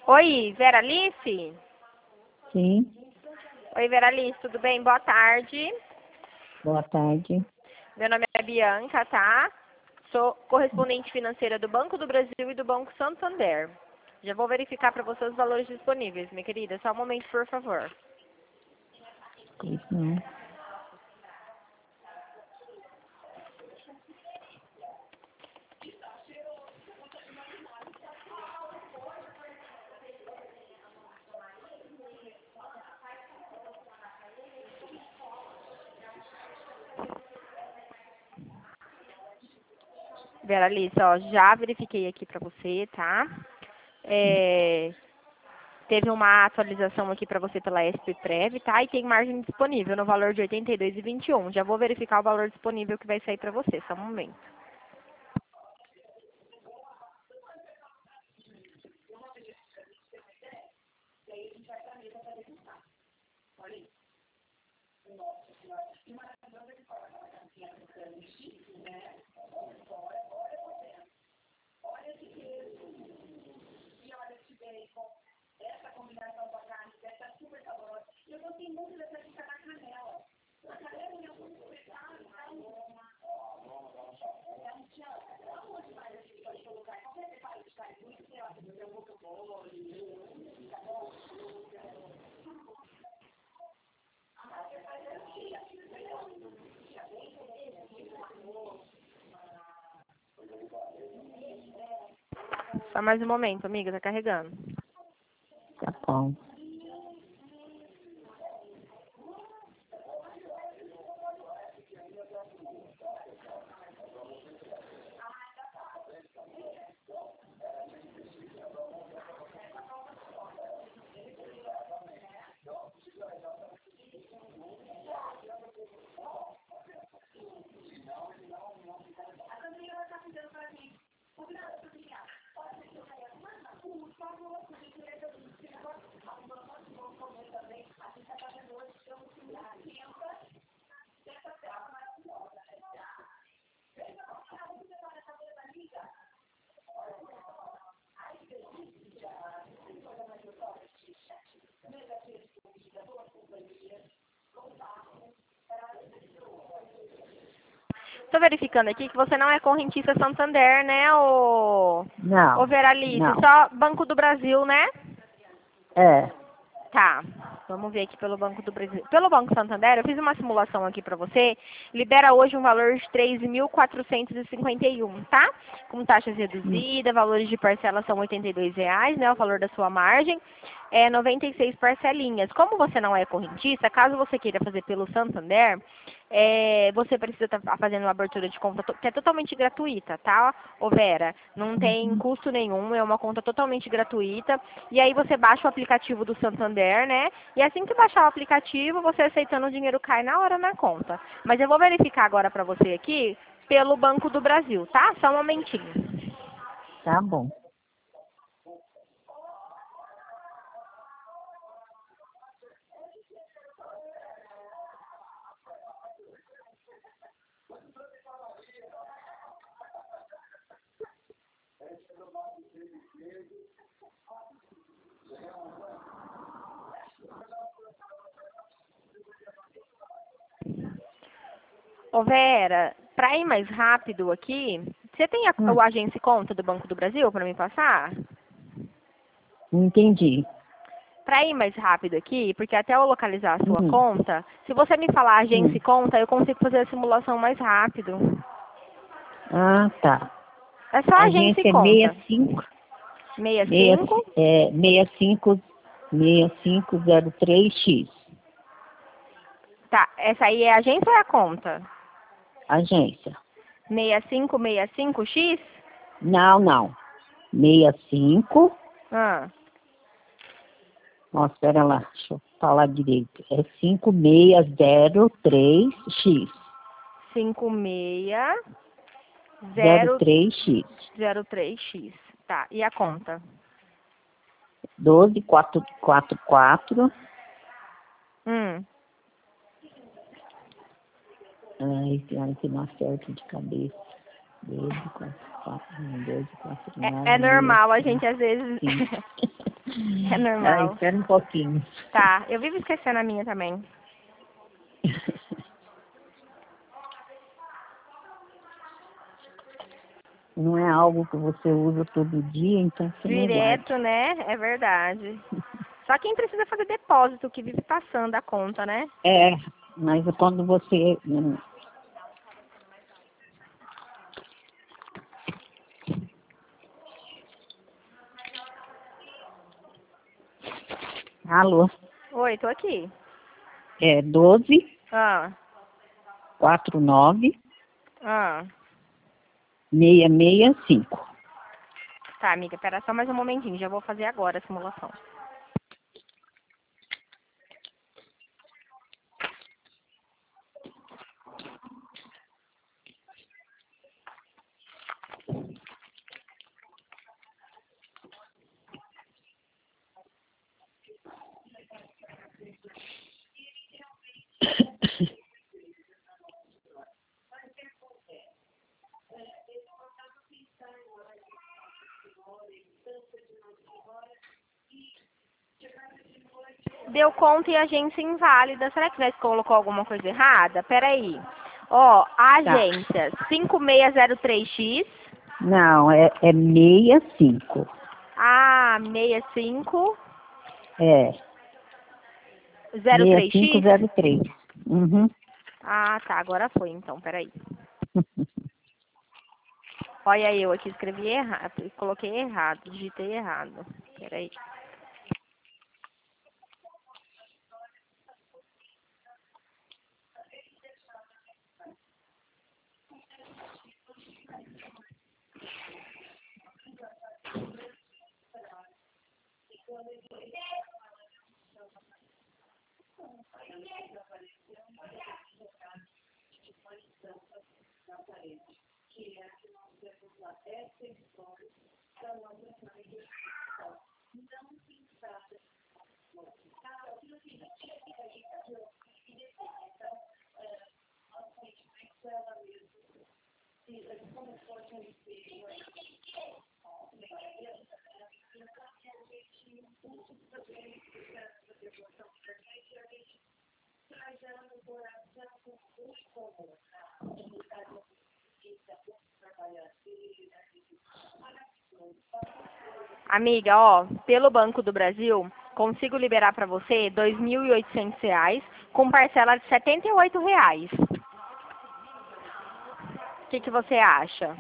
Oi, Veralice? Sim, Oi, Veralice, tudo bem? Boa tarde. boa tarde. Meu nome é Bianca, tá? Sou correspondente financeira do Banco do Brasil e do Banco Santander. Já vou verificar para você os valores disponíveis, minha querida. Só um momento, por favor. Pois não. Veralice, ó, já verifiquei aqui para você, tá? Teve uma atualização aqui para você pela SPPrev, tá? E tem margem disponível no valor de R$ 82,21. Já vou verificar o valor disponível que vai sair para você, só um momento. Só mais um momento, amiga, tá carregando. Tá bom. Tô verificando aqui que você não é correntista Santander, né, ô Não, Veralice? não. Só Banco do Brasil, né? É, Tá. Vamos ver aqui pelo Banco do Brasil. Pelo Banco Santander, eu fiz uma simulação aqui para você. Libera hoje um valor de 3.451, tá? Com taxas reduzidas, valores de parcela são R$ 82,00, né? O valor da sua margem. 96 parcelinhas. Como você não é correntista, caso você queira fazer pelo Santander, você precisa estar fazendo uma abertura de conta que é totalmente gratuita, tá, ô Vera? Não tem custo nenhum, é uma conta totalmente gratuita. E aí você baixa o aplicativo do Santander, né? E assim que baixar o aplicativo, você aceitando o dinheiro cai na hora na conta. Mas eu vou verificar agora para você aqui pelo Banco do Brasil, tá? Só um momentinho. tá bom. Ô Vera, para ir mais rápido aqui, você tem o agência e conta do Banco do Brasil para me passar? Entendi. Para ir mais rápido aqui, porque até eu localizar a sua conta, se você me falar agência e conta, eu consigo fazer a simulação mais rápido. Ah, tá. É só A agência e agência é conta. 65, 65? 65, 6503X. Tá, essa aí é a agência ou é a conta? Agência. 6565X? Não. 65. Ah, Nossa, espera lá, deixa eu falar direito. É 5603X. 03X. 5603X. Tá, e a conta? 12444. Hum. Ai, pior que não acerto de cabeça. 12, 4, 4, 12, 4, 9, É normal, a 6, gente às vezes 5. É Ah, normal. espera um pouquinho. Tá, eu vivo esquecendo a minha também. Não é algo que você usa todo dia, então você não guarda. Direto, né? É verdade. Só quem precisa fazer depósito, que vive passando a conta, né? É, mas quando você... Alô? Oi, tô aqui. É 12 Ah, 49 ah. 665. Tá, amiga, pera só mais um momentinho. Já vou fazer agora a simulação. Deu conta e agência inválida. Será que você colocou alguma coisa errada? Peraí. Ó, Tá. agência 5603X. Não, é 65. Ah, 6503X. É, 6503. Uhum. Ah, tá. Agora foi então. Peraí. Olha eu aqui, escrevi errado. Coloquei errado. Digitei errado. Peraí. Amiga, ó, pelo Banco do Brasil, consigo liberar pra você R$ 2.800 com parcela de R$ 78. O que você acha?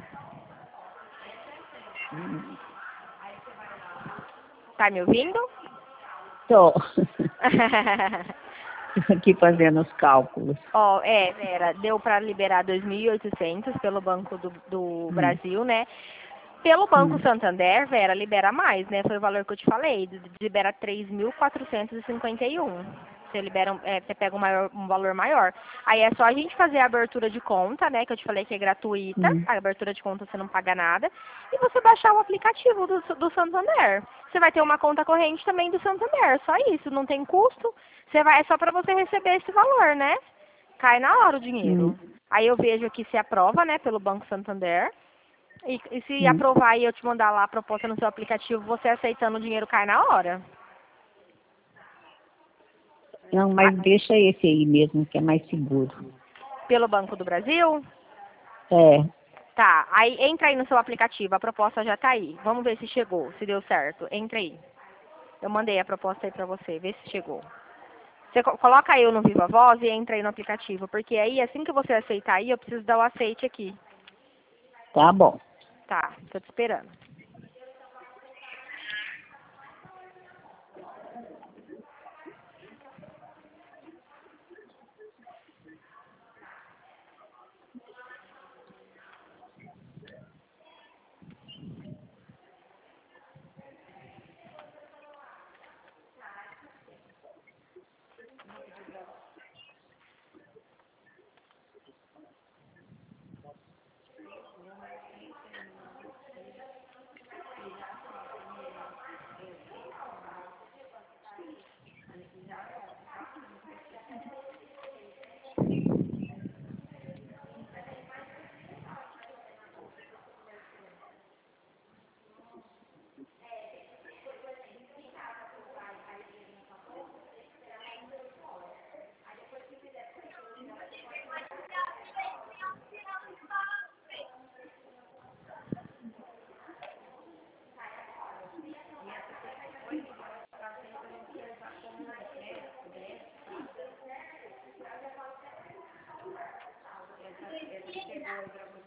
Tá me ouvindo? Tô. Aqui fazendo os cálculos. Ó, Vera, deu para liberar 2.800 pelo Banco do Hum, Brasil, né? Pelo Banco hum, Santander, Vera, libera mais, né? Foi o valor que eu te falei, libera 3.451. Você libera, você pega um valor maior. Aí é só a gente fazer a abertura de conta, né? Que eu te falei que é gratuita. hum. A abertura de conta você não paga nada. E você baixar o aplicativo do Santander. Você vai ter uma conta corrente também do Santander. Só isso, não tem custo. É só para você receber esse valor, né? Cai na hora o Hum, dinheiro. Aí eu vejo aqui se aprova, né, pelo Banco Santander. E se hum. aprovar e eu te mandar lá a proposta no seu aplicativo, você aceitando o dinheiro cai na hora. Não, Ah, mas deixa esse aí mesmo, que é mais seguro. pelo Banco do Brasil? É, Tá, aí entra aí no seu aplicativo, a proposta já tá aí. Vamos ver se chegou, se deu certo. Entra aí. Eu mandei a proposta aí pra você, vê se chegou. Você coloca eu no Viva Voz e entra aí no aplicativo, porque aí assim que você aceitar aí, eu preciso dar o aceite aqui. tá bom. Tá, tô te esperando.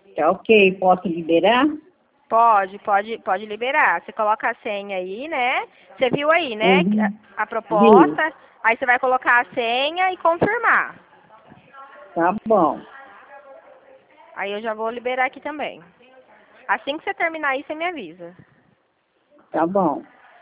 Tá ok, posso liberar? Pode liberar. Você coloca a senha aí, né? Você viu aí, né? Uhum. A proposta. Vi. Aí você vai colocar a senha e confirmar. Tá bom. Aí eu já vou liberar aqui também. Assim que você terminar aí, você me avisa. Tá bom.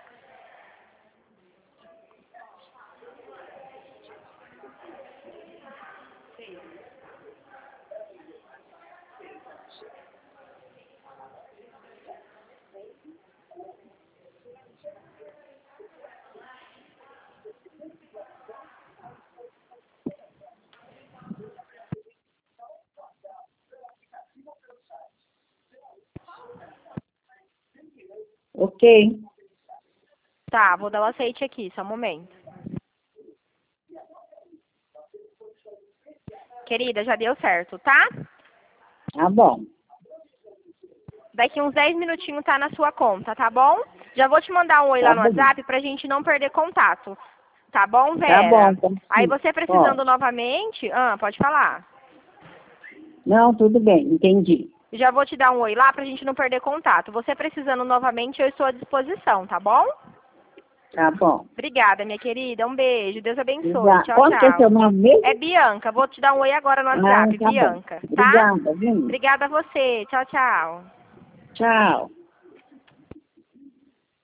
Ok. Tá, vou dar o aceite aqui, só um momento. Querida, já deu certo, tá? Tá bom. Daqui uns 10 minutinhos tá na sua conta, tá bom? Já vou te mandar um oi Tá lá no bom. WhatsApp pra gente não perder contato. Tá bom, Tá bom. Vera? Pode Aí sim. você precisando Pode. novamente... pode falar. Não, tudo bem. Entendi. Já vou te dar um oi lá pra gente não perder contato. Você precisando novamente, eu estou à disposição, tá bom? Tá bom. Obrigada, minha querida. Um beijo. Deus abençoe. Obrigada. Tchau, Qual que é seu tchau. nome mesmo? É Bianca. Vou te dar um oi agora no Ah, WhatsApp, tá bom. Bianca, tá? Obrigada, viu? Obrigada a você. Tchau, tchau. Tchau.